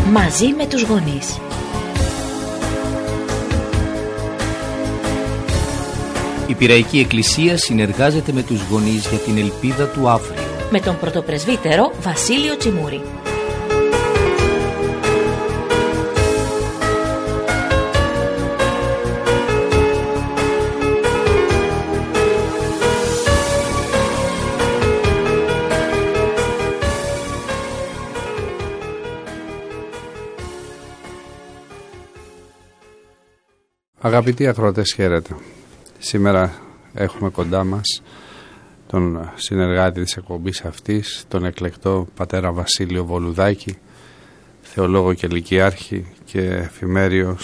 μαζί με τους γονείς. Η Πειραϊκή Εκκλησία συνεργάζεται με τους γονείς για την ελπίδα του αύριο. Με τον πρωτοπρεσβύτερο Βασίλειο Τσιμούρη. Αγαπητοί ακροατές, χαίρετε. Σήμερα έχουμε κοντά μας τον συνεργάτη της εκπομπής αυτής, τον εκλεκτό πατέρα Βασίλειο Βολουδάκη, θεολόγο και λυκειάρχη και εφημέριο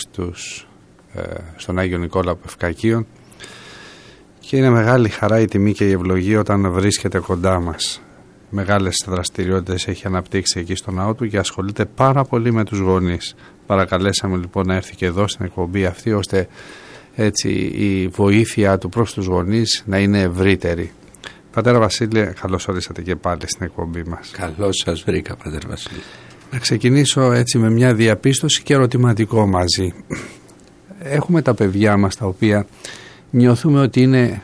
στον Άγιο Νικόλαο Ευκακίων, και είναι μεγάλη χαρά, η τιμή και η ευλογία όταν βρίσκεται κοντά μας. Μεγάλες δραστηριότητες έχει αναπτύξει εκεί στο ναό του και ασχολείται πάρα πολύ με τους γονείς. Παρακαλέσαμε λοιπόν να έρθει και εδώ στην εκπομπή αυτή, ώστε έτσι η βοήθεια του προς τους γονείς να είναι ευρύτερη. Πατέρα Βασίλη, καλώς ορίσατε και πάλι στην εκπομπή μας. Καλώς σας βρήκα, πατέρα Βασίλη. Να ξεκινήσω έτσι με μια διαπίστωση και ερωτηματικό μαζί. Έχουμε τα παιδιά μας τα οποία νιώθουμε ότι είναι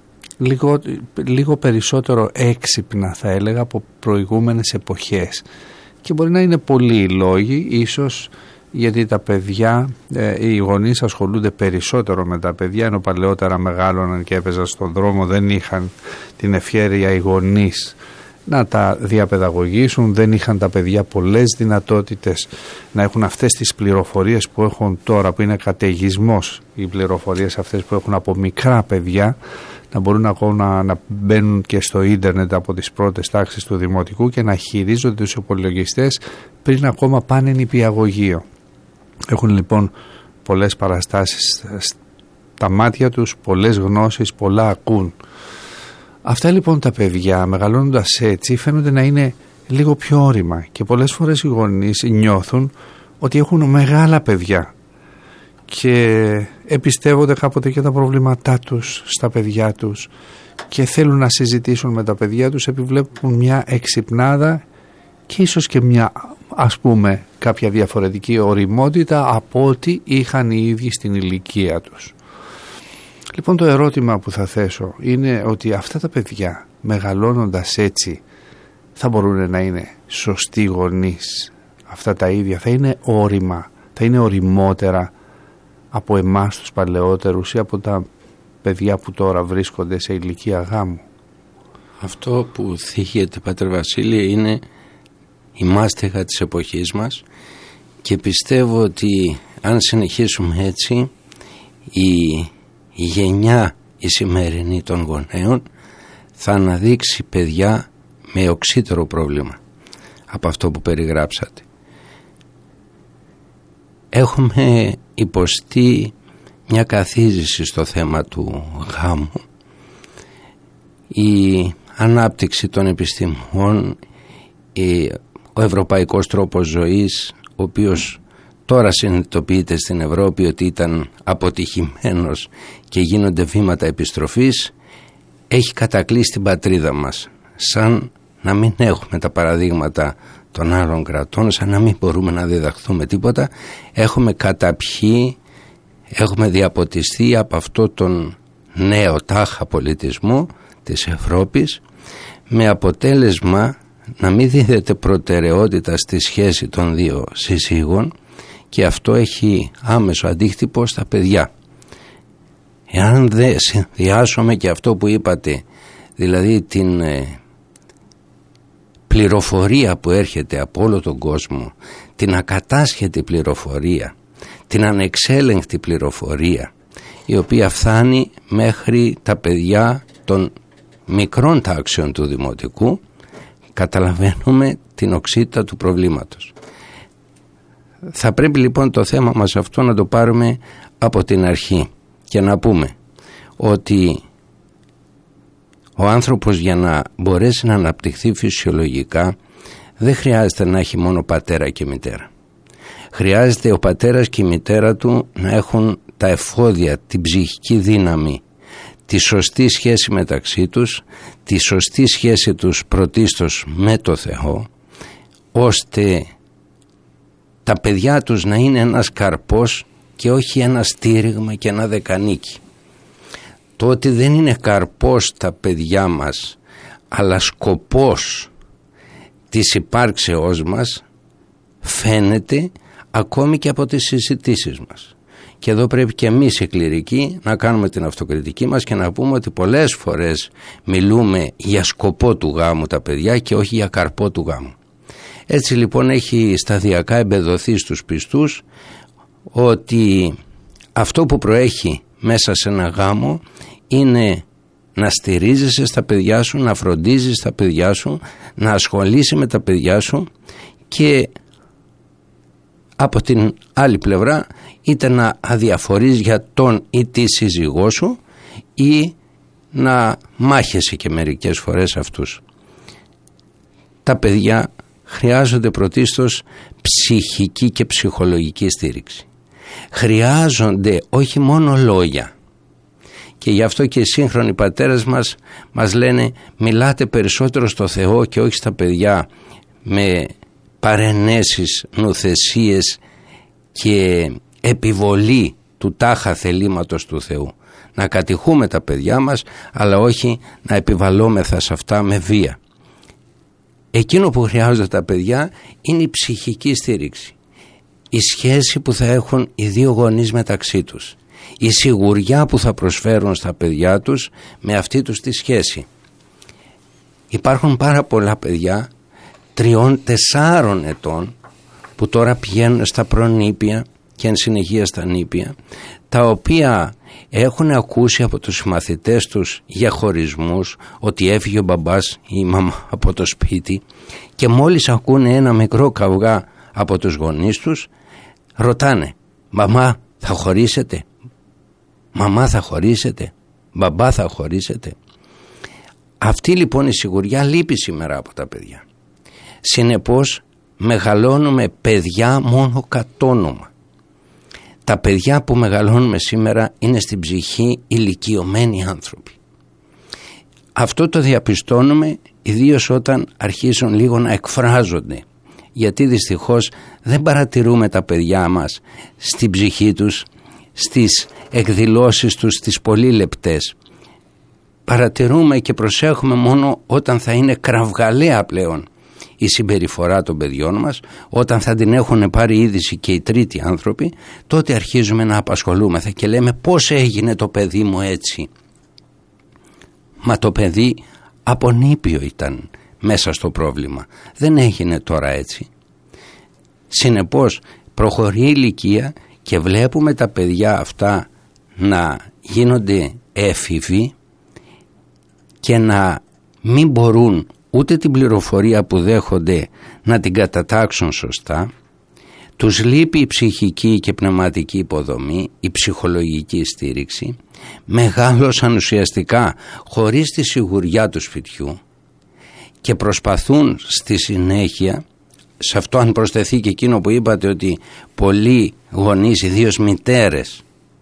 λίγο περισσότερο έξυπνα, θα έλεγα, από προηγούμενες εποχές, και μπορεί να είναι πολλοί οι λόγοι, ίσως γιατί τα παιδιά, οι γονείς ασχολούνται περισσότερο με τα παιδιά, ενώ παλαιότερα μεγάλωναν και έπαιζαν στον δρόμο, δεν είχαν την ευχέρεια οι γονείς να τα διαπαιδαγωγήσουν, δεν είχαν τα παιδιά πολλές δυνατότητες να έχουν αυτές τις πληροφορίες που έχουν τώρα, που είναι καταιγισμός οι πληροφορίες αυτές που έχουν από μικρά παιδιά, να μπορούν ακόμα να μπαίνουν και στο ίντερνετ από τις πρώτες τάξεις του δημοτικού και να χειρίζονται τους υπολογιστές πριν ακόμα πάνε νηπιαγωγείο. Έχουν λοιπόν πολλές παραστάσεις στα μάτια τους, πολλές γνώσεις, πολλά ακούν. Αυτά λοιπόν τα παιδιά, μεγαλώνοντας έτσι, φαίνονται να είναι λίγο πιο όρημα, και πολλές φορές οι γονείς νιώθουν ότι έχουν μεγάλα παιδιά και εμπιστεύονται κάποτε και τα προβλήματά τους στα παιδιά τους και θέλουν να συζητήσουν με τα παιδιά τους, επιβλέπουν μια εξυπνάδα και ίσως και μια, ας πούμε, κάποια διαφορετική ωριμότητα από ό,τι είχαν οι ίδιοι στην ηλικία τους. Λοιπόν, το ερώτημα που θα θέσω είναι ότι αυτά τα παιδιά, μεγαλώνοντας έτσι, θα μπορούν να είναι σωστοί γονείς? Αυτά τα ίδια θα είναι όρημα, θα είναι οριμότερα από εμάς τους παλαιότερους ή από τα παιδιά που τώρα βρίσκονται σε ηλικία γάμου? Αυτό που θίγεται, πατέρα Βασίλη, είναι η μάστιγα της εποχής μας, και πιστεύω ότι αν συνεχίσουμε έτσι, η γενιά η σημερινή των γονέων θα αναδείξει παιδιά με οξύτερο πρόβλημα από αυτό που περιγράψατε. Έχουμε υποστεί μια καθίζηση στο θέμα του γάμου. Η ανάπτυξη των επιστημών, ο ευρωπαϊκός τρόπος ζωής, ο οποίος τώρα συνειδητοποιείται στην Ευρώπη ότι ήταν αποτυχημένος και γίνονται βήματα επιστροφής, έχει κατακλείσει την πατρίδα μας, σαν να μην έχουμε τα παραδείγματα των άλλων κρατών, σαν να μην μπορούμε να διδαχθούμε τίποτα. Έχουμε καταπιεί, έχουμε διαποτιστεί από αυτό τον νέο τάχα πολιτισμό της Ευρώπης, με αποτέλεσμα να μην δίδεται προτεραιότητα στη σχέση των δύο συζύγων, και αυτό έχει άμεσο αντίκτυπο στα παιδιά. Εάν δεν συνδυάσουμε και αυτό που είπατε, δηλαδή την πληροφορία που έρχεται από όλο τον κόσμο, την ακατάσχετη πληροφορία, την ανεξέλεγκτη πληροφορία, η οποία φτάνει μέχρι τα παιδιά των μικρών τάξεων του δημοτικού, καταλαβαίνουμε την οξύτητα του προβλήματος. Θα πρέπει λοιπόν το θέμα μας αυτό να το πάρουμε από την αρχή και να πούμε ότι ο άνθρωπος, για να μπορέσει να αναπτυχθεί φυσιολογικά, δεν χρειάζεται να έχει μόνο πατέρα και μητέρα. Χρειάζεται ο πατέρας και η μητέρα του να έχουν τα εφόδια, την ψυχική δύναμη, τη σωστή σχέση μεταξύ τους, τη σωστή σχέση τους πρωτίστως με το Θεό, ώστε τα παιδιά τους να είναι ένας καρπός και όχι ένα στήριγμα και ένα δεκανίκι. Το ότι δεν είναι καρπός τα παιδιά μας, αλλά σκοπός της υπάρξεώς μας, φαίνεται ακόμη και από τις συζητήσεις μας. Και εδώ πρέπει και εμείς οι κληρικοί να κάνουμε την αυτοκριτική μας και να πούμε ότι πολλές φορές μιλούμε για σκοπό του γάμου τα παιδιά και όχι για καρπό του γάμου. Έτσι λοιπόν έχει σταδιακά εμπεδοθεί στους πιστούς ότι αυτό που προέχει μέσα σε ένα γάμο είναι να στηρίζεσαι στα παιδιά σου, να φροντίζεις τα παιδιά σου, να ασχολείσαι με τα παιδιά σου και από την άλλη πλευρά είτε να αδιαφορείς για τον ή τη σύζυγό σου ή να μάχεσαι και μερικές φορές αυτούς. Τα παιδιά χρειάζονται πρωτίστως ψυχική και ψυχολογική στήριξη. Χρειάζονται όχι μόνο λόγια. Και γι' αυτό και οι σύγχρονοι πατέρες μας λένε μιλάτε περισσότερο στο Θεό και όχι στα παιδιά με παρενέσεις, νουθεσίες και επιβολή του τάχα θελήματος του Θεού. Να κατηχούμε τα παιδιά μας αλλά όχι να επιβαλόμεθα σε αυτά με βία. Εκείνο που χρειάζονται τα παιδιά είναι η ψυχική στήριξη. Η σχέση που θα έχουν οι δύο γονείς μεταξύ τους. Η σιγουριά που θα προσφέρουν στα παιδιά τους με αυτή τους τη σχέση. Υπάρχουν πάρα πολλά παιδιά 3-4 ετών που τώρα πηγαίνουν στα προνήπια και εν συνεχεία στα νήπια, τα οποία έχουν ακούσει από τους μαθητές τους για χωρισμούς, ότι έφυγε ο μπαμπάς ή η μαμά από το σπίτι και μόλις ακούνε ένα μικρό καυγά από τους γονείς τους ρωτάνε «Μαμά θα χωρίσετε, μαμά θα χωρίσετε, μπαμπά θα χωρίσετε». Αυτή λοιπόν η σιγουριά λείπει σήμερα από τα παιδιά. Συνεπώς μεγαλώνουμε παιδιά μόνο κατ' όνομα. Τα παιδιά που μεγαλώνουμε σήμερα είναι στην ψυχή ηλικιωμένοι άνθρωποι. Αυτό το διαπιστώνουμε ιδίως όταν αρχίζουν λίγο να εκφράζονται, γιατί δυστυχώς δεν παρατηρούμε τα παιδιά μας στην ψυχή τους, στις εκδηλώσεις τους, στις πολύ λεπτές. Παρατηρούμε και προσέχουμε μόνο όταν θα είναι κραυγαλαία πλέον η συμπεριφορά των παιδιών μας, όταν θα την έχουν πάρει είδηση και οι τρίτοι άνθρωποι, τότε αρχίζουμε να απασχολούμεθα και λέμε πώς έγινε το παιδί μου έτσι. Μα το παιδί από νήπιο ήταν μέσα στο πρόβλημα, δεν έγινε τώρα έτσι. Συνεπώς προχωρεί η ηλικία και βλέπουμε τα παιδιά αυτά να γίνονται έφηβοι και να μην μπορούν ούτε την πληροφορία που δέχονται να την κατατάξουν σωστά. Τους λείπει η ψυχική και πνευματική υποδομή, η ψυχολογική στήριξη, μεγάλωσαν ουσιαστικά χωρίς τη σιγουριά του σπιτιού και προσπαθούν στη συνέχεια, σε αυτό αν προσθεθεί και εκείνο που είπατε ότι πολλοί γονείς, ιδίως μητέρες,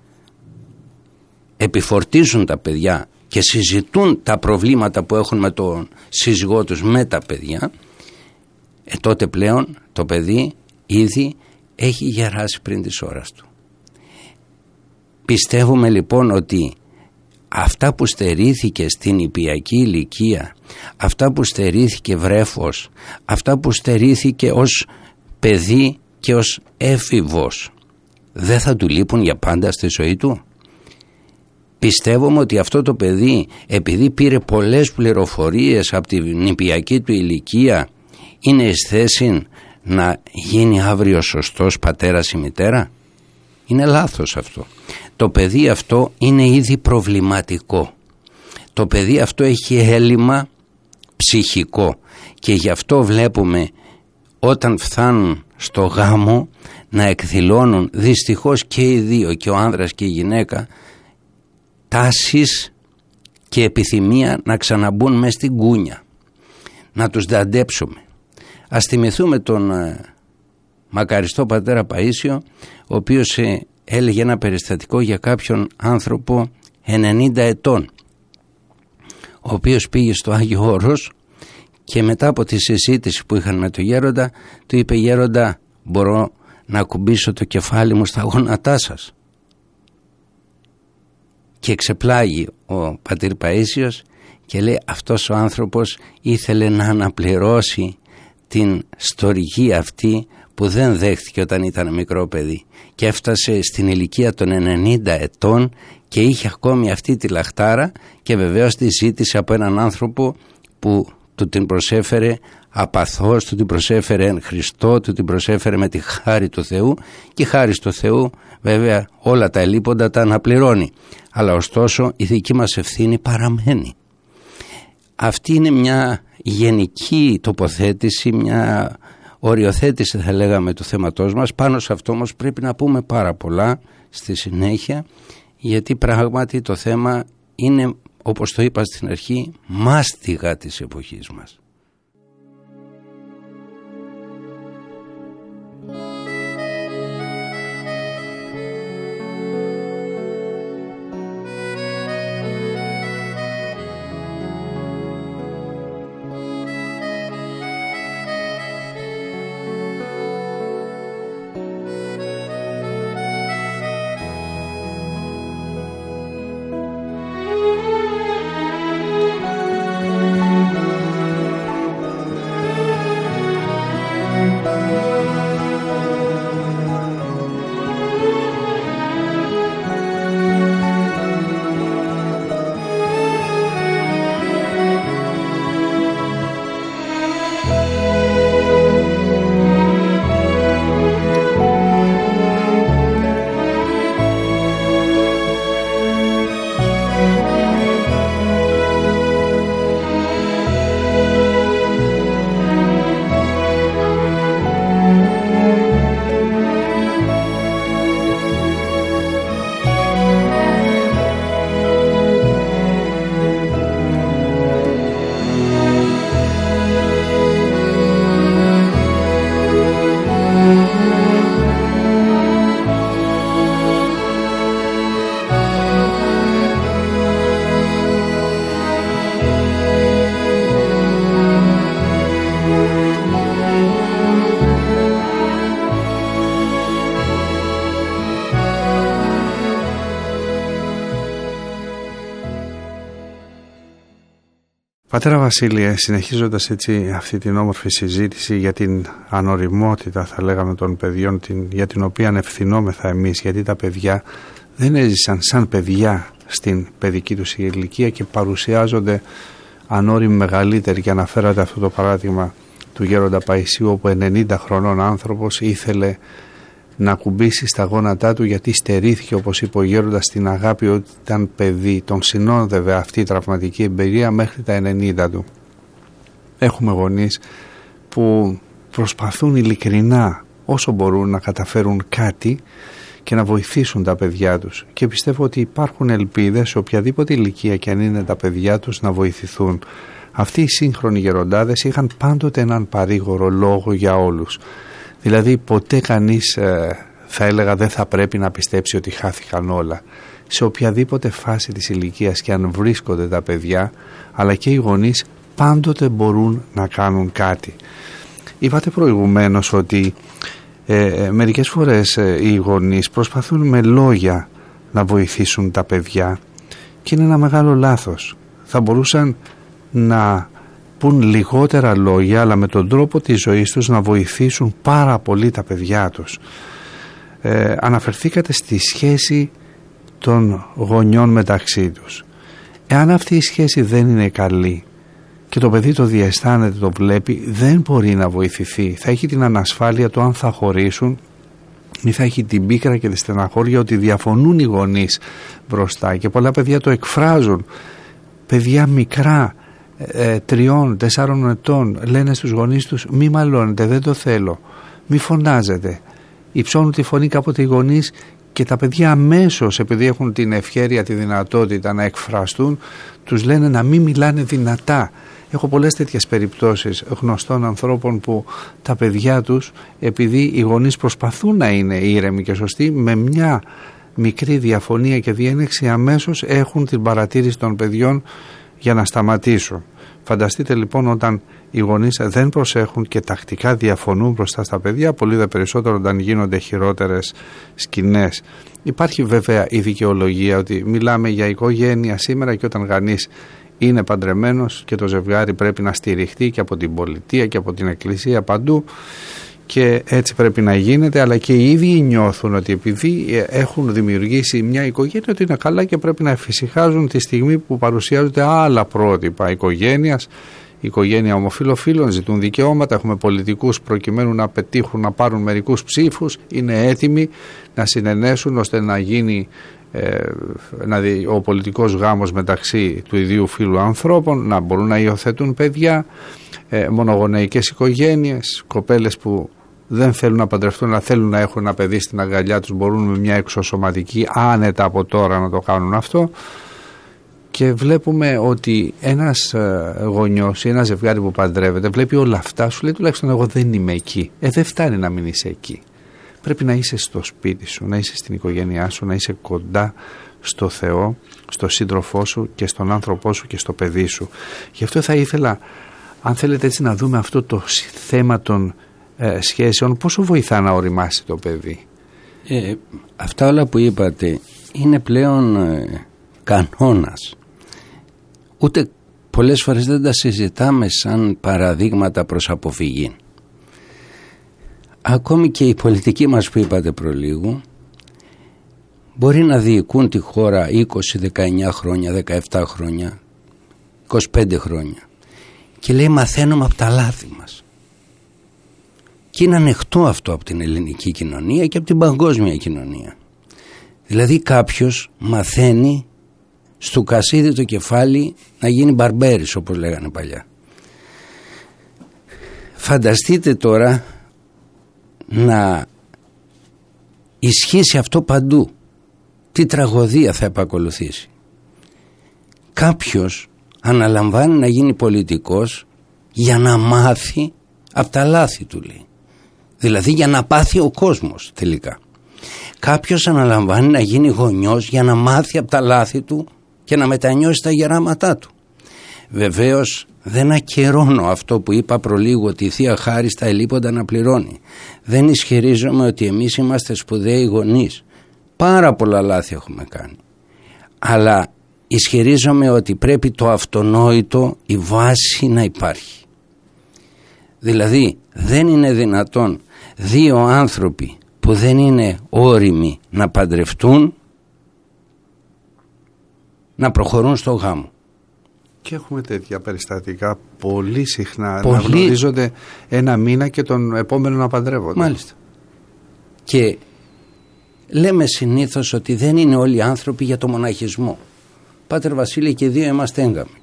επιφορτίζουν τα παιδιά και συζητούν τα προβλήματα που έχουν με τον σύζυγό τους με τα παιδιά, τότε πλέον το παιδί ήδη έχει γεράσει πριν της ώρας του. Πιστεύουμε λοιπόν ότι αυτά που στερήθηκε στην νηπιακή ηλικία, αυτά που στερήθηκε βρέφος, αυτά που στερήθηκε ως παιδί και ως έφηβος, δεν θα του λείπουν για πάντα στη ζωή του. Πιστεύουμε ότι αυτό το παιδί, επειδή πήρε πολλές πληροφορίες από την νηπιακή του ηλικία, είναι εις θέση να γίνει αύριο σωστός πατέρας ή μητέρα. Είναι λάθος αυτό. Το παιδί αυτό είναι ήδη προβληματικό. Το παιδί αυτό έχει έλλειμμα ψυχικό και γι' αυτό βλέπουμε όταν φτάνουν στο γάμο να εκδηλώνουν δυστυχώς και οι δύο, και ο άνδρας και η γυναίκα, τάσεις και επιθυμία να ξαναμπούν μες στην κούνια, να τους δαντέψουμε. Ας θυμηθούμε τον μακαριστό πατέρα Παΐσιο, ο οποίος έλεγε ένα περιστατικό για κάποιον άνθρωπο 90 ετών, ο οποίος πήγε στο Άγιο Όρος και μετά από τη συζήτηση που είχαν με τον γέροντα, του είπε: «Γέροντα, μπορώ να ακουμπήσω το κεφάλι μου στα γόνατά σας? Και ξεπλάγει ο πατήρ Παΐσιος και λέει, αυτός ο άνθρωπος ήθελε να αναπληρώσει την στοργή αυτή που δεν δέχτηκε όταν ήταν μικρό παιδί, και έφτασε στην ηλικία των 90 ετών και είχε ακόμη αυτή τη λαχτάρα, και βεβαίως τη ζήτησε από έναν άνθρωπο που του την προσέφερε απαθώς, του την προσέφερε εν Χριστώ, του την προσέφερε με τη χάρη του Θεού, και η χάρη του Θεού βέβαια όλα τα ελείποντα τα αναπληρώνει, αλλά ωστόσο η δική μας ευθύνη παραμένει. Αυτή είναι μια γενική τοποθέτηση, μια οριοθέτηση θα λέγαμε του θέματός μας. Πάνω σε αυτό όμως πρέπει να πούμε πάρα πολλά στη συνέχεια, γιατί πράγματι το θέμα είναι, όπως το είπα στην αρχή, μάστιγα της εποχής μας. Πατέρα Βασίλειε, συνεχίζοντας έτσι αυτή την όμορφη συζήτηση για την ανοριμότητα, θα λέγαμε, των παιδιών, για την οποία ευθυνόμεθα εμείς, γιατί τα παιδιά δεν έζησαν σαν παιδιά στην παιδική τους ηλικία και παρουσιάζονται ανώριμοι μεγαλύτεροι, και αναφέρατε αυτό το παράδειγμα του γέροντα Παϊσίου, όπου 90 χρονών άνθρωπος ήθελε να ακουμπήσει στα γόνατά του, γιατί στερήθηκε, όπως είπε ο γέροντας, την αγάπη ότι ήταν παιδί. Τον συνόδευε αυτή η τραυματική εμπειρία μέχρι τα 90 του. Έχουμε γονείς που προσπαθούν ειλικρινά όσο μπορούν να καταφέρουν κάτι και να βοηθήσουν τα παιδιά τους, και πιστεύω ότι υπάρχουν ελπίδες σε οποιαδήποτε ηλικία και αν είναι τα παιδιά τους να βοηθηθούν. Αυτοί οι σύγχρονοι γεροντάδες είχαν πάντοτε έναν παρήγορο λόγο για όλους. Δηλαδή ποτέ κανείς, θα έλεγα, δεν θα πρέπει να πιστέψει ότι χάθηκαν όλα. Σε οποιαδήποτε φάση της ηλικίας και αν βρίσκονται τα παιδιά, αλλά και οι γονείς, πάντοτε μπορούν να κάνουν κάτι. Είπατε προηγουμένως ότι μερικές φορές οι γονείς προσπαθούν με λόγια να βοηθήσουν τα παιδιά, και είναι ένα μεγάλο λάθος. Θα μπορούσαν να πουν λιγότερα λόγια, αλλά με τον τρόπο της ζωής τους να βοηθήσουν πάρα πολύ τα παιδιά τους. Αναφερθήκατε στη σχέση των γονιών μεταξύ τους. Εάν αυτή η σχέση δεν είναι καλή και το παιδί το διαισθάνεται, το βλέπει, δεν μπορεί να βοηθηθεί. Θα έχει την ανασφάλεια του αν θα χωρίσουν, ή θα έχει την πίκρα και τη στεναχώρια ότι διαφωνούν οι γονείς μπροστά, και πολλά παιδιά το εκφράζουν. Παιδιά μικρά, 3-4 ετών, λένε στους γονείς τους, μη μαλώνετε, δεν το θέλω, μη φωνάζετε. Υψώνουν τη φωνή κάποτε οι γονείς, και τα παιδιά αμέσως, επειδή έχουν την ευχέρεια, τη δυνατότητα να εκφραστούν, τους λένε να μην μιλάνε δυνατά. Έχω πολλές τέτοιες περιπτώσεις γνωστών ανθρώπων που τα παιδιά τους, επειδή οι γονείς προσπαθούν να είναι ήρεμοι και σωστοί, με μια μικρή διαφωνία και διένεξη αμέσως έχουν την παρατήρηση των παιδιών για να σταματήσουν. Φανταστείτε λοιπόν όταν οι γονείς δεν προσέχουν και τακτικά διαφωνούν μπροστά στα παιδιά, πολύ δε περισσότερο όταν γίνονται χειρότερες σκηνές. Υπάρχει βέβαια η δικαιολογία ότι μιλάμε για οικογένεια σήμερα και όταν κανείς είναι παντρεμένος και το ζευγάρι πρέπει να στηριχτεί και από την πολιτεία και από την εκκλησία παντού και έτσι πρέπει να γίνεται, αλλά και οι ίδιοι νιώθουν ότι επειδή έχουν δημιουργήσει μια οικογένεια ότι είναι καλά και πρέπει να εφησυχάζουν τη στιγμή που παρουσιάζονται άλλα πρότυπα οικογένειας. Η οικογένεια ομοφυλοφίλων ζητούν δικαιώματα, έχουμε πολιτικούς προκειμένου να πετύχουν να πάρουν μερικούς ψήφους, είναι έτοιμοι να συνενέσουν ώστε να γίνει ο πολιτικός γάμος μεταξύ του ιδίου φύλου ανθρώπων, να μπορούν να υιοθετούν παιδιά, μονογονεϊκές οικογένειες, κοπέλες που δεν θέλουν να παντρευτούν αλλά θέλουν να έχουν ένα παιδί στην αγκαλιά τους, μπορούν με μια εξωσωματική άνετα από τώρα να το κάνουν αυτό. Και βλέπουμε ότι ένας γονιός ή ένα ζευγάρι που παντρεύεται βλέπει όλα αυτά, σου λέει τουλάχιστον εγώ δεν είμαι εκεί. Δεν φτάνει να μην είσαι εκεί. Πρέπει να είσαι στο σπίτι σου, να είσαι στην οικογένειά σου, να είσαι κοντά στο Θεό, στο σύντροφό σου και στον άνθρωπό σου και στο παιδί σου. Γι' αυτό θα ήθελα, αν θέλετε έτσι να δούμε αυτό το θέμα των σχέσεων, πόσο βοηθά να οριμάσει το παιδί. Αυτά όλα που είπατε είναι πλέον κανόνας. Ούτε πολλές φορές δεν τα συζητάμε σαν παραδείγματα προς αποφυγή. Ακόμη και οι πολιτικοί μας που είπατε προλίγου μπορεί να διοικούν τη χώρα 20, 19 χρόνια, 17 χρόνια, 25 χρόνια και λέει μαθαίνουμε από τα λάθη μας. Και είναι ανεκτό αυτό από την ελληνική κοινωνία και από την παγκόσμια κοινωνία. Δηλαδή κάποιος μαθαίνει στο κασίδι το κεφάλι να γίνει μπαρμπέρης, όπως λέγανε παλιά. Φανταστείτε τώρα να ισχύσει αυτό παντού. Τι τραγωδία θα επακολουθήσει. Κάποιος αναλαμβάνει να γίνει πολιτικός για να μάθει από τα λάθη του, λέει. Δηλαδή για να πάθει ο κόσμος τελικά. Κάποιος αναλαμβάνει να γίνει γονιός για να μάθει από τα λάθη του και να μετανιώσει τα γεράματά του. Βεβαίως δεν ακυρώνω αυτό που είπα προλίγου, ότι η Θεία Χάρις τα ελείποντα να πληρώνει. Δεν ισχυρίζομαι ότι εμείς είμαστε σπουδαίοι γονείς. Πάρα πολλά λάθη έχουμε κάνει. Αλλά ισχυρίζομαι ότι πρέπει το αυτονόητο, η βάση να υπάρχει. Δηλαδή δεν είναι δυνατόν δύο άνθρωποι που δεν είναι όριμοι να παντρευτούν να προχωρούν στο γάμο. Και έχουμε τέτοια περιστατικά πολύ συχνά. Να γνωρίζονται ένα μήνα και τον επόμενο να παντρεύονται. Μάλιστα. Και λέμε συνήθως ότι δεν είναι όλοι οι άνθρωποι για το μοναχισμό. Πάτερ Βασίλη, και δύο είμαστε έγκαμοι.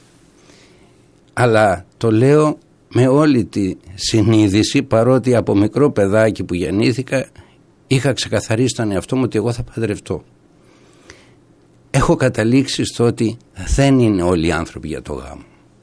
Αλλά το λέω με όλη τη συνείδηση, παρότι από μικρό παιδάκι που γεννήθηκα είχα ξεκαθαρίσει τον εαυτό μου ότι εγώ θα παντρευτώ. Έχω καταλήξει στο ότι δεν είναι όλοι οι άνθρωποι για το γάμο.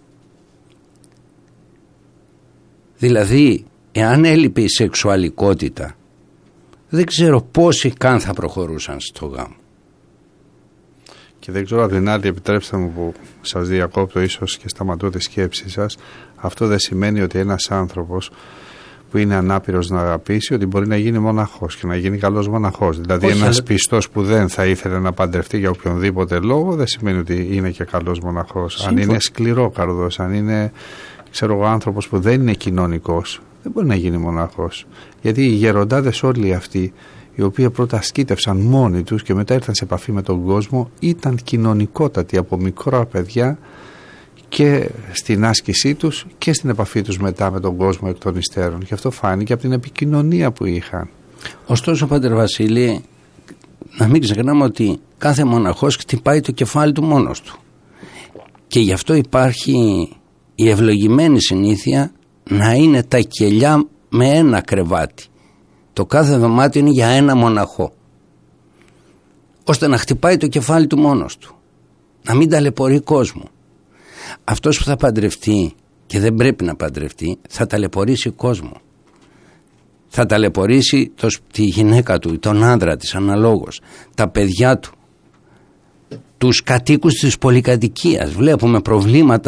Δηλαδή, εάν έλειπε η σεξουαλικότητα, δεν ξέρω πόσοι καν θα προχωρούσαν στο γάμο. Και δεν ξέρω, απ' την άλλη, επιτρέψτε μου που σας διακόπτω ίσως και σταματώ τη σκέψη σας, αυτό δεν σημαίνει ότι ένας άνθρωπος που είναι ανάπηρος να αγαπήσει ότι μπορεί να γίνει μοναχός και να γίνει καλός μοναχός. Δηλαδή ένας πιστός που δεν θα ήθελε να παντρευτεί για οποιονδήποτε λόγο δεν σημαίνει ότι είναι και καλός μοναχός. Αν είναι σκληρόκαρδος, αν είναι άνθρωπος που δεν είναι κοινωνικός, δεν μπορεί να γίνει μοναχός. Γιατί οι γεροντάδες όλοι αυτοί, οι οποίοι πρώτα ασκήτευσαν μόνοι τους και μετά ήρθαν σε επαφή με τον κόσμο, ήταν κοινωνικότατοι από μικρά παιδιά και στην άσκησή τους και στην επαφή τους μετά με τον κόσμο εκ των υστέρων. Και αυτό φάνηκε από την επικοινωνία που είχαν. Ωστόσο, Πάτερ Βασίλη, να μην ξεχνάμε ότι κάθε μοναχός χτυπάει το κεφάλι του μόνος του. Και γι' αυτό υπάρχει η ευλογημένη συνήθεια να είναι τα κελιά με ένα κρεβάτι. Το κάθε δωμάτιο είναι για ένα μοναχό. Ώστε να χτυπάει το κεφάλι του μόνος του. Να μην ταλαιπωρεί κόσμο. Αυτός που θα παντρευτεί και δεν πρέπει να παντρευτεί θα ταλαιπωρήσει κόσμο. Θα ταλαιπωρήσει τη γυναίκα του, τον άντρα της αναλόγως, τα παιδιά του, τους κατοίκους της πολυκατοικίας. Βλέπουμε προβλήματα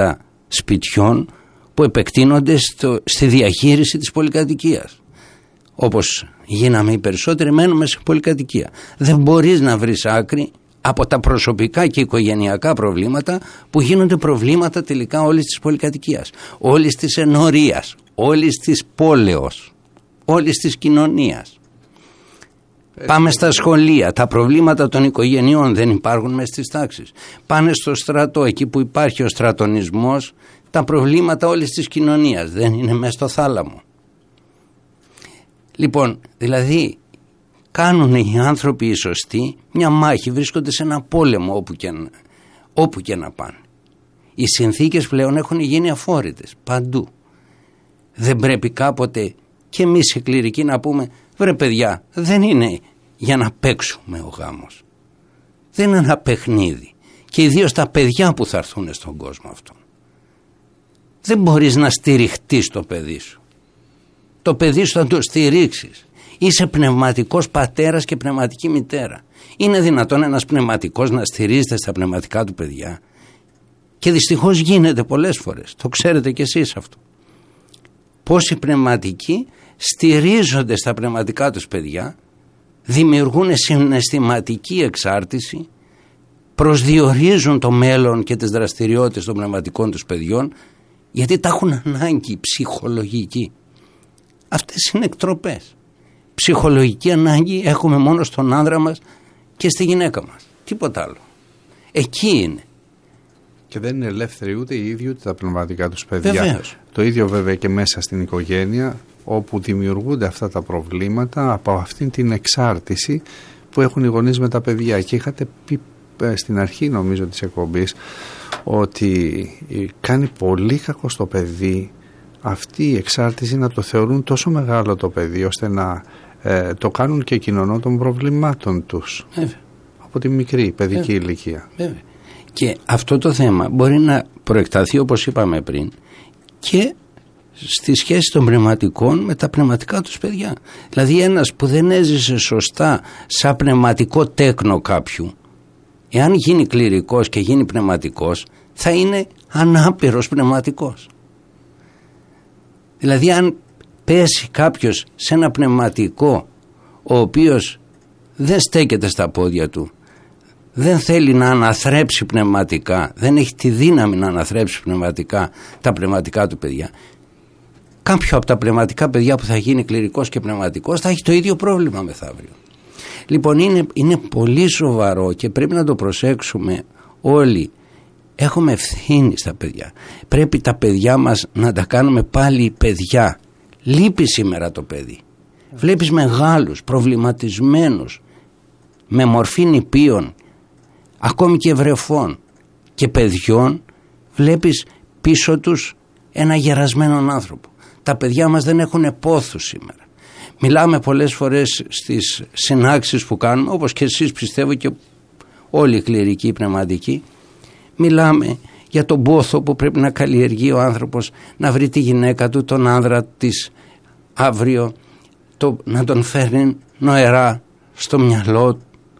σπιτιών που επεκτείνονται στη διαχείριση της πολυκατοικίας. Όπως γίναμε οι περισσότεροι, μένουμε σε πολυκατοικία. Δεν μπορείς να βρεις άκρη από τα προσωπικά και οικογενειακά προβλήματα που γίνονται προβλήματα τελικά όλης της πολυκατοικίας, όλης της ενορίας, όλης της πόλεως, όλης της κοινωνίας. Πάμε στα σχολεία, τα προβλήματα των οικογενειών δεν υπάρχουν μέσα στις τάξεις. Πάνε στο στρατό, εκεί που υπάρχει ο στρατονισμός, τα προβλήματα όλης της κοινωνίας δεν είναι μέσα στο θάλαμο. Λοιπόν, δηλαδή κάνουν οι άνθρωποι οι σωστοί μια μάχη, βρίσκονται σε ένα πόλεμο όπου και να πάνε. Οι συνθήκες πλέον έχουν γίνει αφόρητες παντού. Δεν πρέπει κάποτε και εμείς οι κληρικοί να πούμε, βρε παιδιά, δεν είναι για να παίξουμε ο γάμος. Δεν είναι ένα παιχνίδι. Και ιδίως τα παιδιά που θα έρθουν στον κόσμο αυτόν. Δεν μπορείς να στηριχτείς το παιδί σου. Το παιδί σου θα το στηρίξεις. Είσαι πνευματικός πατέρας και πνευματική μητέρα. Είναι δυνατόν ένας πνευματικός να στηρίζεται στα πνευματικά του παιδιά? Και δυστυχώς γίνεται πολλές φορές. Το ξέρετε κι εσείς αυτό. Πόσοι πνευματικοί στηρίζονται στα πνευματικά τους παιδιά, δημιουργούν συναισθηματική εξάρτηση, προσδιορίζουν το μέλλον και τις δραστηριότητες των πνευματικών τους παιδιών, γιατί τα έχουν ανάγκη ψυχολογική. Αυτές είναι εκτροπές. Ψυχολογική ανάγκη έχουμε μόνο στον άνδρα μας και στη γυναίκα μας. Τίποτα άλλο. Εκεί είναι. Και δεν είναι ελεύθεροι ούτε οι ίδιοι ούτε τα πνευματικά τους παιδιά. Βεβαίως. Το ίδιο βέβαια και μέσα στην οικογένεια, όπου δημιουργούνται αυτά τα προβλήματα από αυτήν την εξάρτηση που έχουν οι γονείς με τα παιδιά. Και είχατε πει στην αρχή, νομίζω, της εκπομπής ότι κάνει πολύ κακό στο παιδί αυτή η εξάρτηση, να το θεωρούν τόσο μεγάλο το παιδί ώστε να το κάνουν και κοινωνό των προβλημάτων τους. Βέβαια. Από τη μικρή παιδική ηλικία. Βέβαια. Και αυτό το θέμα μπορεί να προεκταθεί, όπως είπαμε πριν, και στη σχέση των πνευματικών με τα πνευματικά τους παιδιά. Δηλαδή ένας που δεν έζησε σωστά σαν πνευματικό τέκνο κάποιου, εάν γίνει κληρικός και γίνει πνευματικός, θα είναι ανάπηρος πνευματικός. Δηλαδή αν πέσει κάποιος σε ένα πνευματικό ο οποίος δεν στέκεται στα πόδια του, δεν θέλει να αναθρέψει πνευματικά, δεν έχει τη δύναμη να αναθρέψει πνευματικά τα πνευματικά του παιδιά, κάποιο από τα πνευματικά παιδιά που θα γίνει κληρικός και πνευματικός θα έχει το ίδιο πρόβλημα μεθαύριο. Λοιπόν, είναι πολύ σοβαρό και πρέπει να το προσέξουμε όλοι. Έχουμε ευθύνη στα παιδιά. Πρέπει τα παιδιά μας να τα κάνουμε πάλι παιδιά. Λείπει σήμερα το παιδί. Βλέπεις μεγάλους, προβληματισμένους, με μορφή νηπίων, ακόμη και βρεφών και παιδιών, βλέπεις πίσω τους ένα γερασμένον άνθρωπο. Τα παιδιά μας δεν έχουν πόθους σήμερα. Μιλάμε πολλές φορές στις συνάξεις που κάνουμε, όπως και εσείς πιστεύω και όλοι οι κληρικοί πνευματικοί, μιλάμε για τον πόθο που πρέπει να καλλιεργεί ο άνθρωπος, να βρει τη γυναίκα του, τον άνδρα της αύριο, να τον φέρνει νοερά στο μυαλό,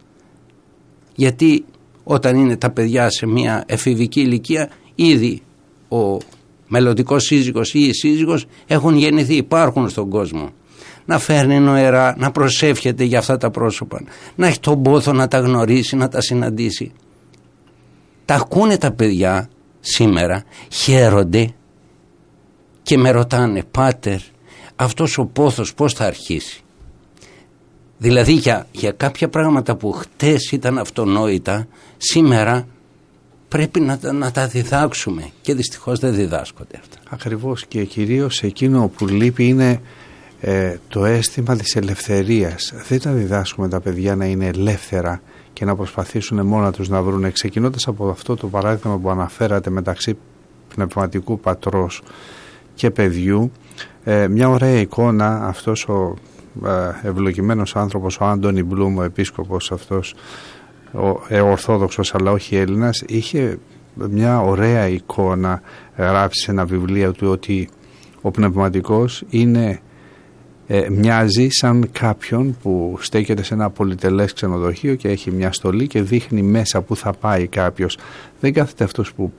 γιατί όταν είναι τα παιδιά σε μια εφηβική ηλικία, ήδη ο μελλοντικός σύζυγος ή η σύζυγος έχουν γεννηθεί, υπάρχουν στον κόσμο. Να φέρνει νοερά, να προσεύχεται για αυτά τα πρόσωπα, να έχει τον πόθο να τα γνωρίσει, να τα συναντήσει. Τα ακούνε τα παιδιά σήμερα, χαίρονται και με ρωτάνε, πάτερ, αυτός ο πόθος πώς θα αρχίσει? Δηλαδή για κάποια πράγματα που χτες ήταν αυτονόητα, σήμερα πρέπει να τα διδάξουμε και δυστυχώς δεν διδάσκονται αυτά. Ακριβώς, και κυρίως εκείνο που λείπει είναι το αίσθημα της ελευθερίας. Δεν τα διδάσκουμε τα παιδιά να είναι ελεύθερα και να προσπαθήσουν μόνα τους να βρουν, ξεκινώντας από αυτό το παράδειγμα που αναφέρατε μεταξύ πνευματικού πατρός και παιδιού. Μια ωραία εικόνα, αυτός ο ευλογημένος άνθρωπος, ο Άντονι Μπλουμ, ο επίσκοπος αυτός, ο Ορθόδοξος αλλά όχι Έλληνας, είχε μια ωραία εικόνα, γράψει σε ένα βιβλίο του, ότι ο πνευματικός μοιάζει σαν κάποιον που στέκεται σε ένα πολυτελές ξενοδοχείο και έχει μια στολή και δείχνει μέσα που θα πάει κάποιος. Δεν κάθεται αυτός που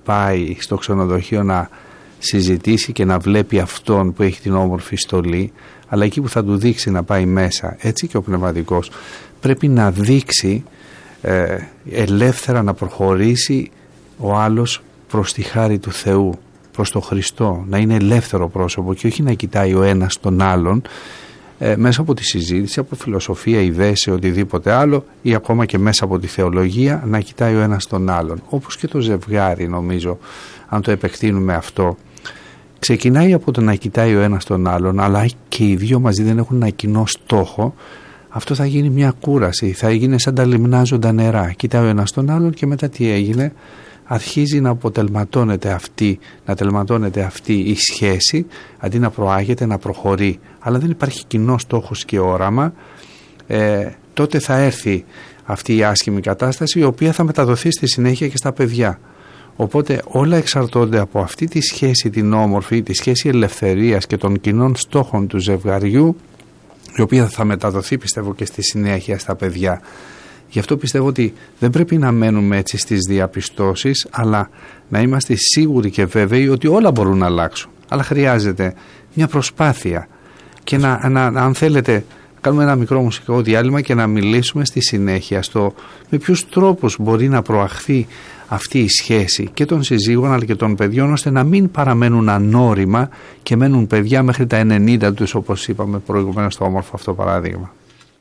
πάει στο ξενοδοχείο να συζητήσει και να βλέπει αυτόν που έχει την όμορφη στολή, αλλά εκεί που θα του δείξει να πάει μέσα. Έτσι και ο πνευματικός πρέπει να δείξει ελεύθερα, να προχωρήσει ο άλλος προς τη χάρη του Θεού, προς τον Χριστό, να είναι ελεύθερο πρόσωπο και όχι να κοιτάει ο ένας τον άλλον μέσα από τη συζήτηση, από φιλοσοφία, ιδέες, οτιδήποτε άλλο, ή ακόμα και μέσα από τη θεολογία, να κοιτάει ο ένας τον άλλον. Όπως και το ζευγάρι, νομίζω, αν το επεκτείνουμε αυτό, ξεκινάει από το να κοιτάει ο ένας τον άλλον, αλλά και οι δύο μαζί δεν έχουν ένα κοινό στόχο. Αυτό θα γίνει μια κούραση, θα γίνει σαν τα λιμνάζοντα νερά. Κοιτάει ο ένας τον άλλον και μετά τι έγινε? Αρχίζει να τελματώνεται αυτή η σχέση, αντί να προάγεται, να προχωρεί. Αλλά δεν υπάρχει κοινό στόχος και όραμα. Τότε θα έρθει αυτή η άσχημη κατάσταση, η οποία θα μεταδοθεί στη συνέχεια και στα παιδιά. Οπότε όλα εξαρτώνται από αυτή τη σχέση την όμορφη, τη σχέση ελευθερίας και των κοινών στόχων του ζευγαριού, η οποία θα μεταδοθεί, πιστεύω, και στη συνέχεια στα παιδιά. Γι' αυτό πιστεύω ότι δεν πρέπει να μένουμε έτσι στις διαπιστώσεις, αλλά να είμαστε σίγουροι και βέβαιοι ότι όλα μπορούν να αλλάξουν. Αλλά χρειάζεται μια προσπάθεια και αν θέλετε, κάνουμε ένα μικρό μουσικό διάλειμμα και να μιλήσουμε στη συνέχεια με ποιους τρόπους μπορεί να προαχθεί αυτή η σχέση και των συζύγων αλλά και των παιδιών, ώστε να μην παραμένουν ανώριμα και μένουν παιδιά μέχρι τα 90 τους, όπως είπαμε προηγουμένως στο όμορφο αυτό παράδειγμα.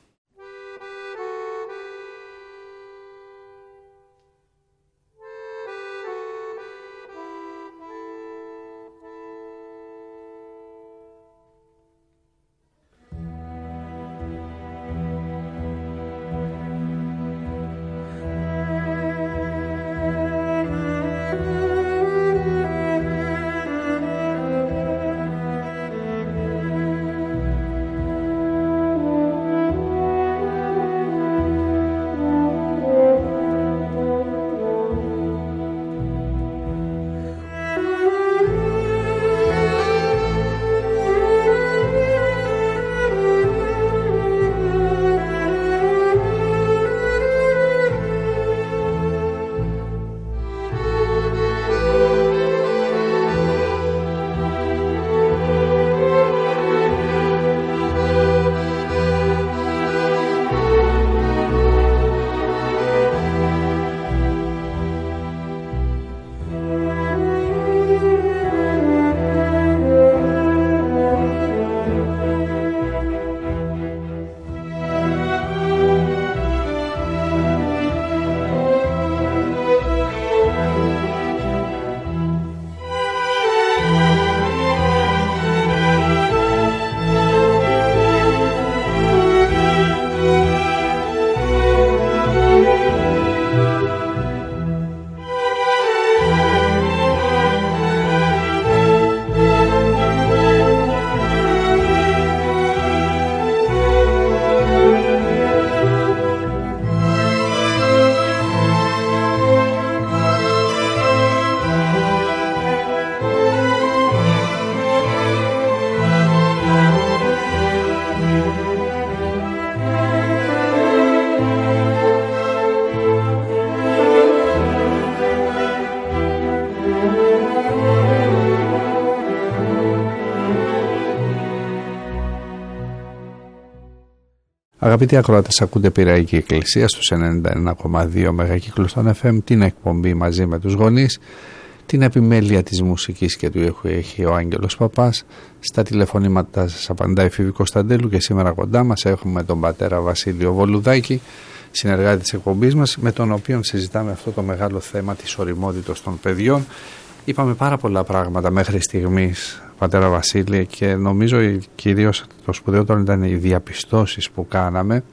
Αγαπητοί ακροατές, ακούτε Πειραϊκή Εκκλησία στους 91,2 μεγακύκλους των FM, την εκπομπή μαζί με τους γονείς. Την επιμέλεια της μουσικής και του ήχου έχει ο Άγγελος Παπάς. Στα τηλεφωνήματα σας απαντάει Φίβη Κωνσταντέλου και σήμερα κοντά μας έχουμε τον πατέρα Βασίλειο Βολουδάκη, συνεργάτη της εκπομπής μας, με τον οποίο συζητάμε αυτό το μεγάλο θέμα της ωριμότητας των παιδιών. Είπαμε πάρα πολλά πράγματα μέχρι στιγμής, πατέρα Βασίλη, και νομίζω κυρίως το σπουδαιότερο ήταν οι διαπιστώσεις που κάναμε.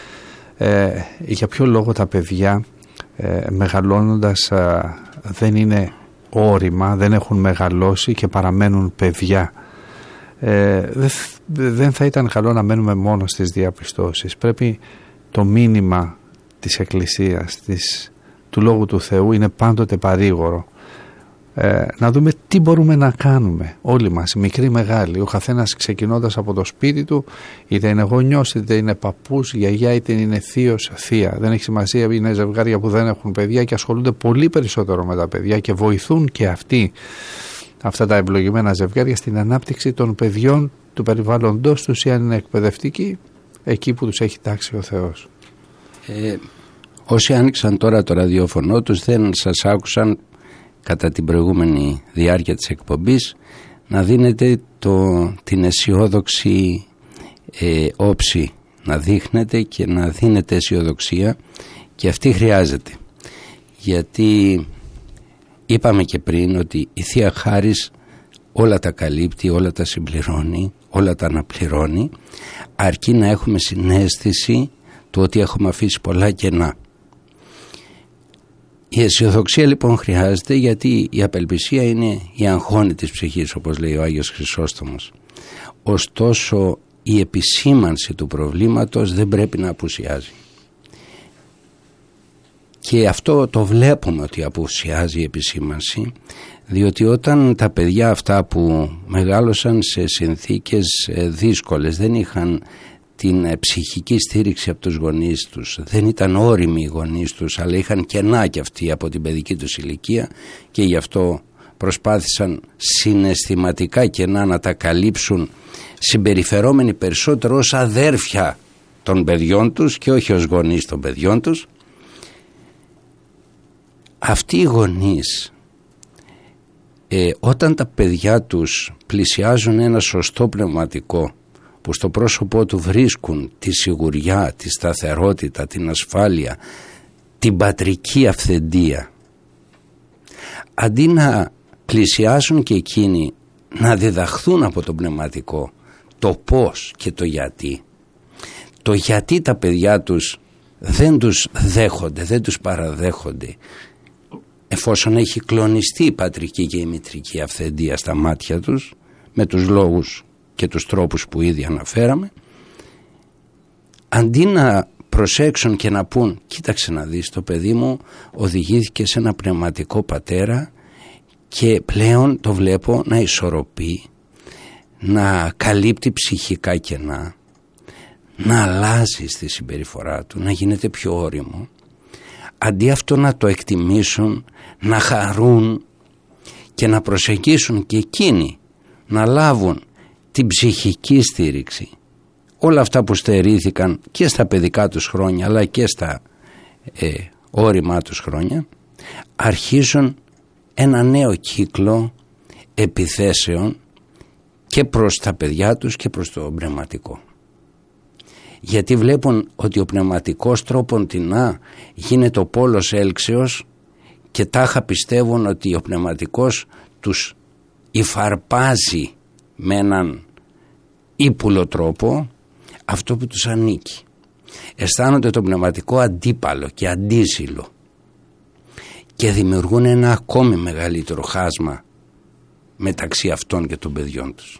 Για ποιο λόγο τα παιδιά μεγαλώνοντας δεν είναι όρημα, δεν έχουν μεγαλώσει και παραμένουν παιδιά. Δεν θα ήταν καλό να μένουμε μόνο στις διαπιστώσεις. Πρέπει το μήνυμα της Εκκλησίας, του Λόγου του Θεού, είναι πάντοτε παρήγορο. Να δούμε Τι μπορούμε να κάνουμε όλοι μας, μικροί μεγάλοι, ο καθένας ξεκινώντας από το σπίτι του, είτε είναι γονιός, είτε είναι παππούς, γιαγιά, είτε είναι θείος, θεία. Δεν έχει σημασία, είναι ζευγάρια που δεν έχουν παιδιά και ασχολούνται πολύ περισσότερο με τα παιδιά και βοηθούν και αυτοί, αυτά τα ευλογημένα ζευγάρια, στην ανάπτυξη των παιδιών του περιβάλλοντος τους, ή αν είναι εκπαιδευτικοί, εκεί που τους έχει τάξει ο Θεός. Όσοι άνοιξαν τώρα το ραδιόφωνο τους δεν σας άκουσαν κατά την προηγούμενη διάρκεια της εκπομπής να δίνετε την αισιόδοξη όψη, να δείχνετε και να δίνετε αισιοδοξία, και αυτή χρειάζεται, γιατί είπαμε και πριν ότι η Θεία Χάρις όλα τα καλύπτει, όλα τα συμπληρώνει, όλα τα αναπληρώνει, αρκεί να έχουμε συναίσθηση του ότι έχουμε αφήσει πολλά κενά. Η αισιοδοξία λοιπόν χρειάζεται, γιατί η απελπισία είναι η αγχώνη της ψυχής, όπως λέει ο Άγιος Χρυσόστομος. Ωστόσο η επισήμανση του προβλήματος δεν πρέπει να απουσιάζει. Και αυτό το βλέπουμε ότι απουσιάζει η επισήμανση, διότι όταν τα παιδιά αυτά που μεγάλωσαν σε συνθήκες δύσκολες, δεν είχαν την ψυχική στήριξη από τους γονείς τους, δεν ήταν όριμοι οι γονείς τους, αλλά είχαν κενά κι αυτοί από την παιδική τους ηλικία, και γι' αυτό προσπάθησαν συναισθηματικά κενά να τα καλύψουν, συμπεριφερόμενοι περισσότερο ως αδέρφια των παιδιών τους και όχι ως γονείς των παιδιών τους. Αυτοί οι γονείς, όταν τα παιδιά τους πλησιάζουν ένα σωστό πνευματικό, που στο πρόσωπό του βρίσκουν τη σιγουριά, τη σταθερότητα, την ασφάλεια, την πατρική αυθεντία, αντί να πλησιάσουν και εκείνοι να διδαχθούν από το πνευματικό το πώς και το γιατί, το γιατί τα παιδιά τους δεν τους δέχονται, δεν τους παραδέχονται, εφόσον έχει κλονιστεί η πατρική και η μητρική αυθεντία στα μάτια τους, με τους λόγους και τους τρόπους που ήδη αναφέραμε, αντί να προσέξουν και να πούν, κοίταξε να δεις, το παιδί μου οδηγήθηκε σε ένα πνευματικό πατέρα και πλέον το βλέπω να ισορροπεί, να καλύπτει ψυχικά κενά, να αλλάζει στη συμπεριφορά του, να γίνεται πιο όριμο. Αντί αυτό να το εκτιμήσουν, να χαρούν και να προσεγγίσουν και εκείνοι, να λάβουν την ψυχική στήριξη, όλα αυτά που στερήθηκαν και στα παιδικά τους χρόνια αλλά και στα όριμά τους χρόνια, αρχίζουν ένα νέο κύκλο επιθέσεων και προς τα παιδιά τους και προς το πνευματικό. Γιατί βλέπουν ότι ο πνευματικός τρόποντινά γίνεται ο πόλος έλξεως και τάχα πιστεύουν ότι ο πνευματικός τους υφαρπάζει με έναν ύπουλο τρόπο αυτό που τους ανήκει. Αισθάνονται το πνευματικό αντίπαλο και αντίζηλο και δημιουργούν ένα ακόμη μεγαλύτερο χάσμα μεταξύ αυτών και των παιδιών τους.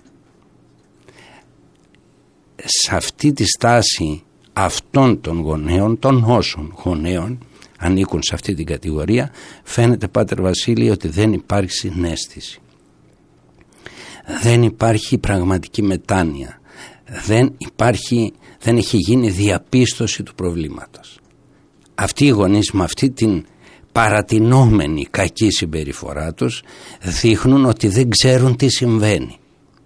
Σε αυτή τη στάση αυτών των γονέων, των όσων γονέων ανήκουν σε αυτή την κατηγορία, φαίνεται, Πάτερ Βασίλη, ότι δεν υπάρχει συναίσθηση. Δεν υπάρχει πραγματική μετάνοια. Δεν έχει γίνει διαπίστωση του προβλήματος. Αυτοί οι γονείς με αυτή την παρατηνόμενη κακή συμπεριφορά τους δείχνουν ότι δεν ξέρουν τι συμβαίνει.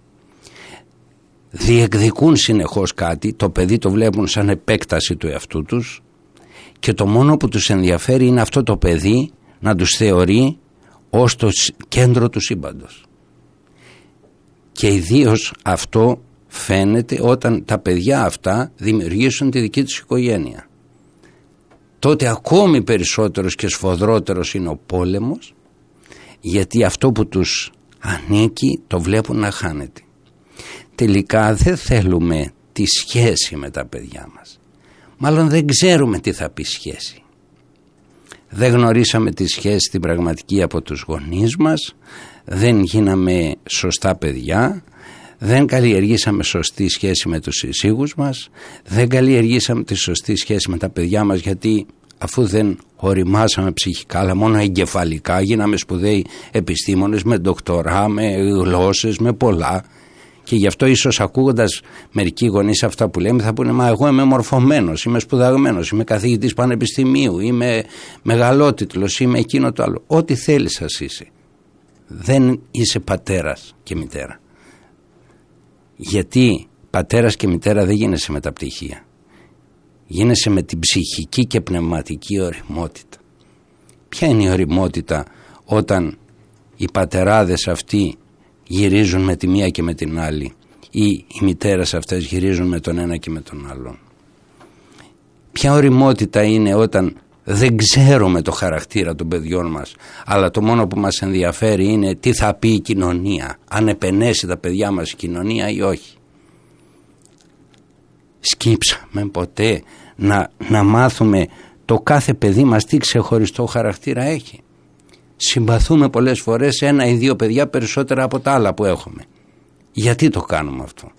Διεκδικούν συνεχώς κάτι, το παιδί το βλέπουν σαν επέκταση του εαυτού τους και το μόνο που τους ενδιαφέρει είναι αυτό το παιδί να τους θεωρεί ως το κέντρο του σύμπαντος. Και ιδίως αυτό φαίνεται όταν τα παιδιά αυτά δημιουργήσουν τη δική τους οικογένεια. Τότε ακόμη περισσότερος και σφοδρότερος είναι ο πόλεμος, γιατί αυτό που τους ανήκει το βλέπουν να χάνεται. Τελικά δεν θέλουμε τη σχέση με τα παιδιά μας. Μάλλον δεν ξέρουμε τι θα πει σχέση. Δεν γνωρίσαμε τη σχέση την πραγματική από τους γονείς μας, δεν γίναμε σωστά παιδιά, δεν καλλιεργήσαμε σωστή σχέση με τους σύζυγους μας, δεν καλλιεργήσαμε τη σωστή σχέση με τα παιδιά μας, γιατί αφού δεν οριμάσαμε ψυχικά αλλά μόνο εγκεφαλικά, γίναμε σπουδαίοι επιστήμονες με ντοκτορά, με γλώσσες, με πολλά. Και γι' αυτό ίσως ακούγοντας μερικοί γονείς αυτά που λέμε θα πούνε, μα εγώ είμαι μορφωμένος, είμαι σπουδαγμένος, είμαι καθηγητής πανεπιστημίου, είμαι μεγαλότιτλος, είμαι εκείνο το άλλο. Ό,τι θέλεις σας είσαι. Δεν είσαι πατέρας και μητέρα. Γιατί πατέρας και μητέρα δεν γίνεσαι με τα πτυχία. Γίνεσαι με την ψυχική και πνευματική ωριμότητα. Ποια είναι η ωριμότητα όταν οι πατεράδες αυτοί γυρίζουν με τη μία και με την άλλη, ή οι μητέρες αυτές γυρίζουν με τον ένα και με τον άλλον? Ποια ωριμότητα είναι όταν δεν ξέρουμε το χαρακτήρα των παιδιών μας, αλλά το μόνο που μας ενδιαφέρει είναι τι θα πει η κοινωνία, αν επενέσει τα παιδιά μας η κοινωνία ή όχι? Σκύψαμε ποτέ να μάθουμε το κάθε παιδί μας τι ξεχωριστό χαρακτήρα έχει? Συμπαθούμε πολλές φορές ένα ή δύο παιδιά περισσότερα από τα άλλα που έχουμε. Γιατί το κάνουμε αυτό?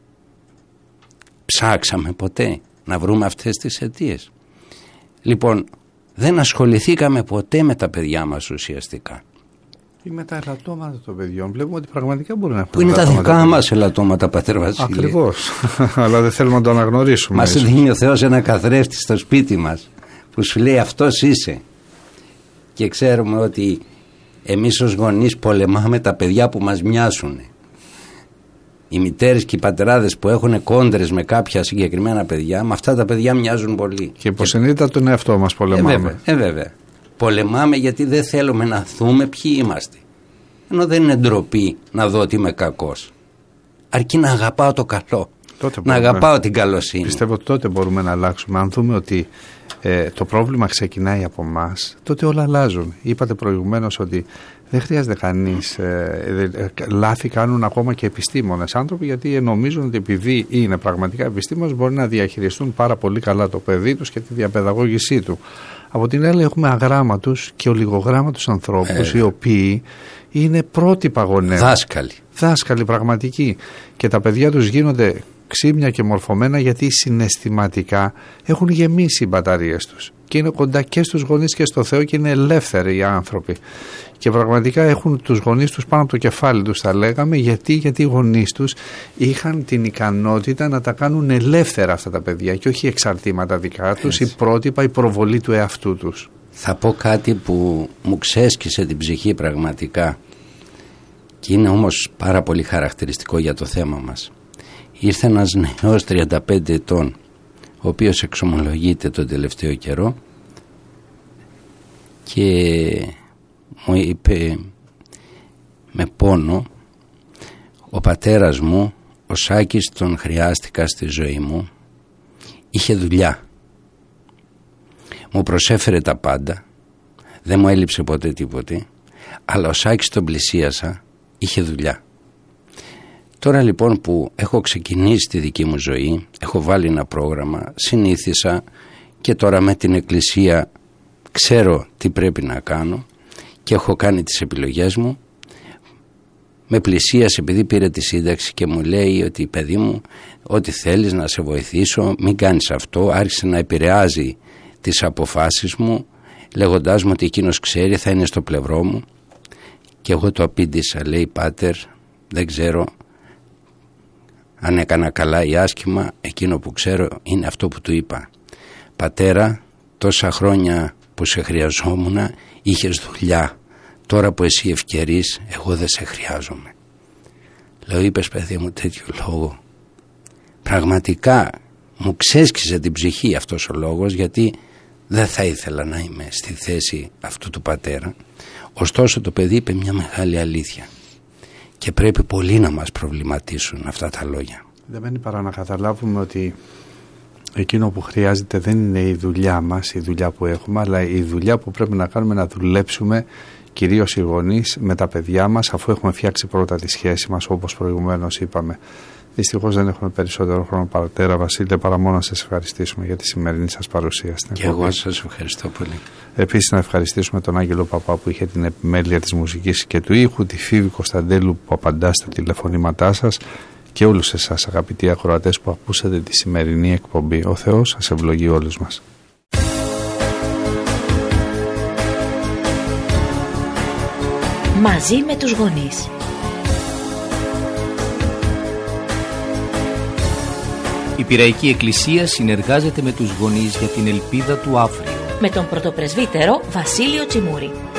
Ψάξαμε ποτέ να βρούμε αυτές τις αιτίες? Λοιπόν, δεν ασχοληθήκαμε ποτέ με τα παιδιά μας ουσιαστικά. Ή με τα ελαττώματα των παιδιών. Βλέπουμε ότι πραγματικά μπορεί να έχουν. Που είναι τα δικά μας ελαττώματα, πατέρ Βασίλη. Ακριβώς. Αλλά δεν θέλουμε να το αναγνωρίσουμε. Μας δίνει ο Θεός ένα καθρέφτη στο σπίτι μας που σου λέει αυτός είσαι. Και ξέρουμε ότι εμείς ως γονείς πολεμάμε τα παιδιά που μας μοιάσουν. Οι μητέρες και οι πατεράδες που έχουν κόντρες με κάποια συγκεκριμένα παιδιά, με αυτά τα παιδιά μοιάζουν πολύ. Και υποσυνείδητα τον εαυτό μας πολεμάμε. Βέβαια. Πολεμάμε γιατί δεν θέλουμε να δούμε ποιοι είμαστε. Ενώ δεν είναι ντροπή να δω ότι είμαι κακός. Αρκεί να αγαπάω το καλό. Να αγαπάω την καλοσύνη. Πιστεύω ότι τότε μπορούμε να αλλάξουμε. Αν δούμε ότι το πρόβλημα ξεκινάει από εμάς, τότε όλα αλλάζουν. Είπατε προηγουμένως ότι δεν χρειάζεται κανείς, λάθη κάνουν ακόμα και επιστήμονες άνθρωποι, γιατί νομίζουν ότι επειδή είναι πραγματικά επιστήμονες μπορεί να διαχειριστούν πάρα πολύ καλά το παιδί τους και τη διαπαιδαγώγησή του. Από την άλλη έχουμε αγράμματους και ολιγογράμματους ανθρώπους οι οποίοι είναι πρότυπα γονέα. Δάσκαλοι πραγματικοί. Και τα παιδιά τους γίνονται ξύμια και μορφωμένα γιατί συναισθηματικά έχουν γεμίσει οι μπαταρίες τους και είναι κοντά και στους γονείς και στο Θεό και είναι ελεύθεροι οι άνθρωποι και πραγματικά έχουν τους γονείς τους πάνω από το κεφάλι τους, θα λέγαμε, γιατί οι γονείς τους είχαν την ικανότητα να τα κάνουν ελεύθερα αυτά τα παιδιά και όχι εξαρτήματα δικά τους ή πρότυπα ή προβολή του εαυτού τους. Θα πω κάτι που μου ξέσκησε την ψυχή πραγματικά και είναι όμως πάρα πολύ χαρακτηριστικό για το θέμα μας. Ήρθε ένας νέος 35 ετών, ο οποίος εξομολογείται τον τελευταίο καιρό και μου είπε με πόνο, ο πατέρας μου, ο Σάκης, τον χρειάστηκα στη ζωή μου, είχε δουλειά, μου προσέφερε τα πάντα, δεν μου έλειψε ποτέ τίποτε, αλλά ο Σάκης τον πλησίασα, είχε δουλειά. Τώρα λοιπόν που έχω ξεκινήσει τη δική μου ζωή, έχω βάλει ένα πρόγραμμα, συνήθισα και τώρα με την Εκκλησία ξέρω τι πρέπει να κάνω και έχω κάνει τις επιλογές μου. Με πλησίασε επειδή πήρε τη σύνταξη και μου λέει ότι παιδί μου, ό,τι θέλεις να σε βοηθήσω, μην κάνεις αυτό. Άρχισε να επηρεάζει τις αποφάσεις μου λέγοντάς μου ότι εκείνος ξέρει, θα είναι στο πλευρό μου. Και εγώ το απήντησα, λέει πάτερ, δεν ξέρω αν έκανα καλά ή άσχημα, εκείνο που ξέρω είναι αυτό που του είπα. Πατέρα, τόσα χρόνια που σε χρειαζόμουν είχες δουλειά, τώρα που εσύ ευκαιρείς εγώ δεν σε χρειάζομαι. Λέω, είπες παιδί μου τέτοιο λόγο? Πραγματικά μου ξέσκισε την ψυχή αυτός ο λόγος, γιατί δεν θα ήθελα να είμαι στη θέση αυτού του πατέρα. Ωστόσο το παιδί είπε μια μεγάλη αλήθεια και πρέπει πολύ να μας προβληματίσουν αυτά τα λόγια. Δεν μένει παρά να καταλάβουμε ότι εκείνο που χρειάζεται δεν είναι η δουλειά μας, η δουλειά που έχουμε, αλλά η δουλειά που πρέπει να κάνουμε, να δουλέψουμε κυρίως οι γονείς με τα παιδιά μας, αφού έχουμε φτιάξει πρώτα τη σχέση μας, όπως προηγουμένως είπαμε. Δυστυχώς δεν έχουμε περισσότερο χρόνο, πατέρα Βασίλη, παρά μόνο να σας ευχαριστήσουμε για τη σημερινή σας παρουσία. Και εγώ σας ευχαριστώ πολύ. Επίσης να ευχαριστήσουμε τον Άγγελο Παπά που είχε την επιμέλεια της μουσικής και του ήχου, τη Φίβη Κωνσταντέλου που απαντά στα τηλεφωνήματά σας και όλους εσάς αγαπητοί ακροατές που ακούσατε τη σημερινή εκπομπή. Ο Θεός σας ευλογεί όλους μας. Μαζί με τους γονείς. Η Πειραϊκή Εκκλησία συνεργάζεται με τους γονείς για την ελπίδα του αύριο. Με τον πρωτοπρεσβύτερο Βασίλειο Τσιμούρη.